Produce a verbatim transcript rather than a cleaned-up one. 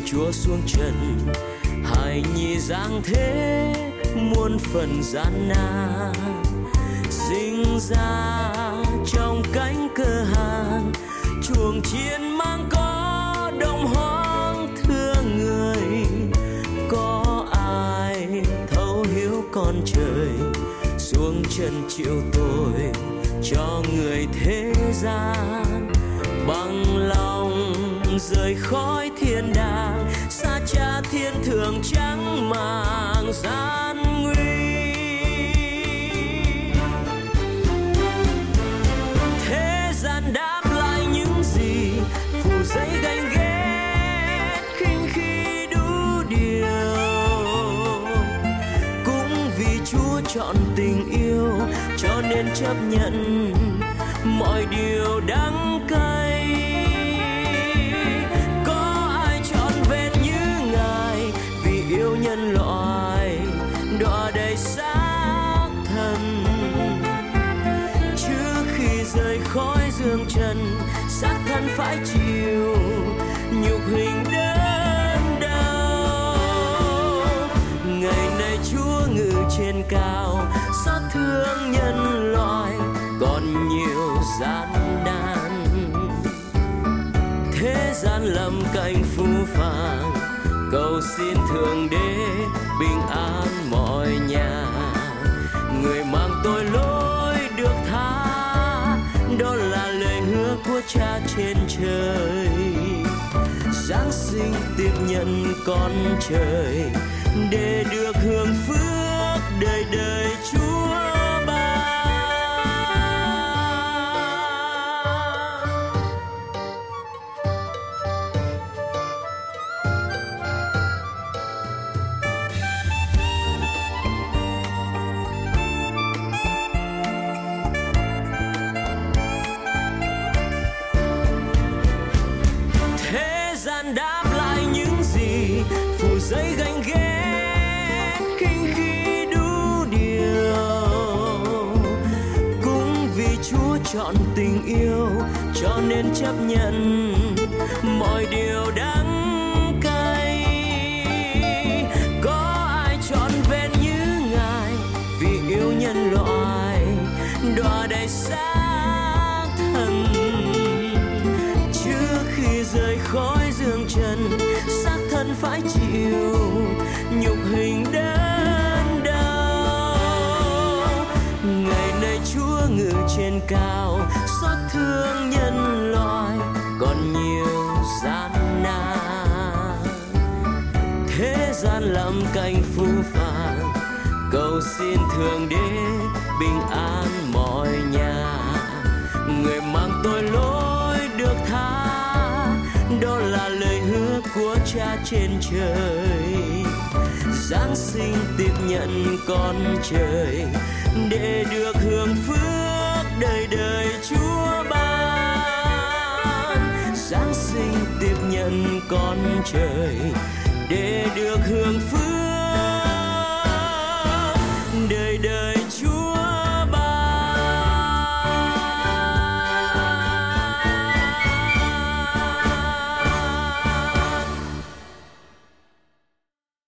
Chúa xuống trần, hài nhi dáng thế muôn phần gian nan. Sinh ra trong cánh cơ hàn, chuồng chiên mang có đồng hoang thương người. Có ai thấu hiểu con trời, xuống chân chịu tội cho người thế gian. Bằng lòng rời khỏi thiên đàng, xa cha thiên thượng chẳng màng gian nguy. Thế gian đáp lại những gì, phủ giấy ganh ghét khinh khi đủ điều. Cũng vì Chúa chọn tình yêu, cho nên chấp nhận mọi điều đắng cay. Có ai trọn vẹn như Ngài, vì yêu nhân loại đọa đầy xác thân. Trước khi rời khỏi dương trần, xác thân phải chịu nhục hình đớn đau. Ngày nay Chúa ngự trên cao, xót thương nhân loại còn nhiều gian nan. Thế gian lầm cảnh phũ phàng, cầu xin Thượng Đế bình an mọi nhà. Người mang tội lỗi được tha, đó là lời hứa của Cha trên trời. Giáng sinh tiếp nhận con trời, để được hưởng phước đời đời Chúa ban. Thế gian đáp lại những gì, phủ giấy ganh ghét khinh khi đủ điều. Cũng vì Chúa chọn tình yêu, cho nên chấp nhận mọi điều đắng cay. Có ai trọn vẹn như Ngài, vì yêu nhân loại đọa đầy xác thân. Trước khi rời khỏi dương trần, xác thân phải chịu nhục hình đớn đau. Ngày nay Chúa ngự trên cao, xót thương nhân loại còn nhiều gian nan. Thế gian lầm cảnh phũ phàng, cầu xin Thượng Đế bình an mọi nhà. Người mang tội lỗi được tha, đó là lời hứa của Cha trên trời. Giáng sinh tiếp nhận con trời, để được hưởng phước đời đời Chúa